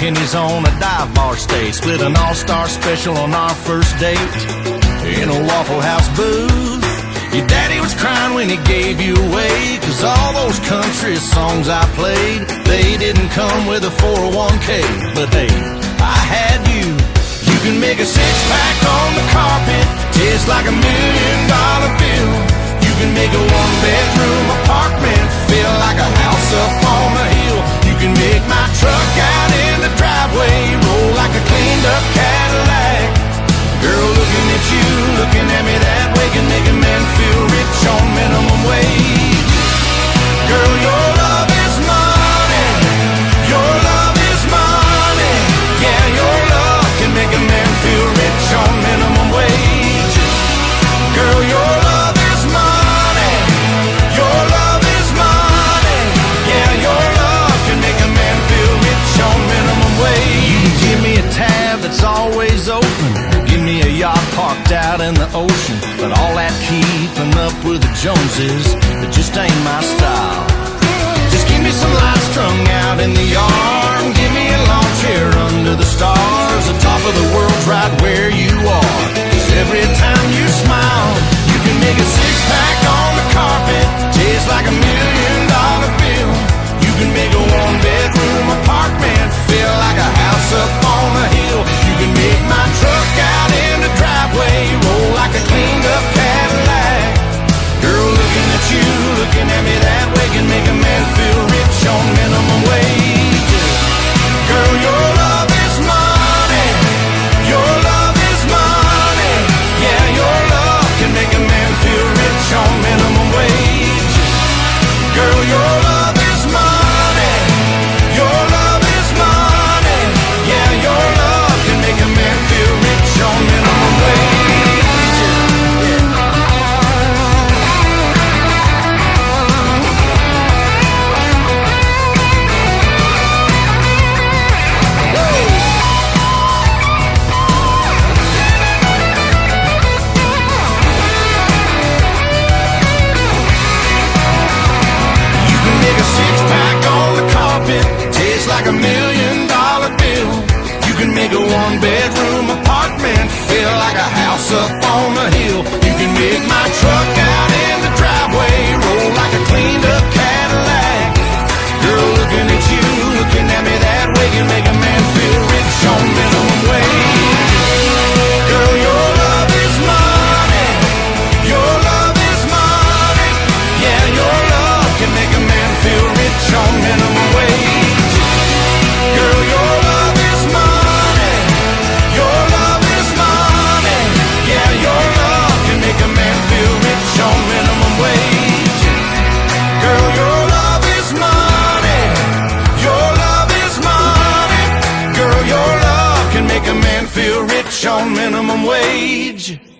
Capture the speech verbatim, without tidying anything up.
pennies on a dive bar stay. Split an all-star special on our first date in a Waffle House booth. Your daddy was crying when he gave you away, 'cause all those country songs I played, they didn't come with a four oh one K. But hey, I had you. You can make a six-pack on the carpet taste like a million dollar bill. You can make a one-bedroom apartment feel like a house up on a hill. You can make my truck out in the driveway roll like a cleaned-up Cadillac. Girl, looking at you, looking at me that way can make a man feel rich on minimum wage. Girl, your love is money. Your love is money. Yeah, your love can make a man feel rich on minimum wage. Girl, your love is money. Your love is money. Yeah, your love can make a man feel rich on minimum wage. You can give me a tab that's always open, give me a yacht parked out in the ocean, but all that keeping up with the Joneses, it just ain't my style. Just give me some lights strung out in the yard, give me a lawn chair under the stars. The top of the world's right where you are, 'cause every time you smile, you can make a six-pack on the carpet taste like a million dollar bill. You can make a one-bedroom apartment feel like a house up on a hill. You can make my truck out in the driveway roll like a cleaned-up Cadillac. Girl, looking at you, looking at me that way can make a man feel rich on minimum wage. Girl, your love is money. Your love is money. Yeah, your love can make a man feel rich on minimum wage. Girl, your love is money. Your love is money. Yeah, your love can make a man feel rich on minimum wage. Like a million dollar bill. You can make a one bedroom apartment feel like a house up on a hill. You can make my truck out in the driveway roll like a cleaned up Cadillac. Girl, looking at you, looking at me that way can make a man feel rich on minimum wage. Girl, your love is money. Your love is money. Yeah, your love can make a man feel rich on minimum wage. Girl, your love is money. Your love is money. Yeah, your love can make a man feel rich on minimum wage. Girl, your love is money. Your love is money. Girl, your love can make a man feel rich on minimum wage.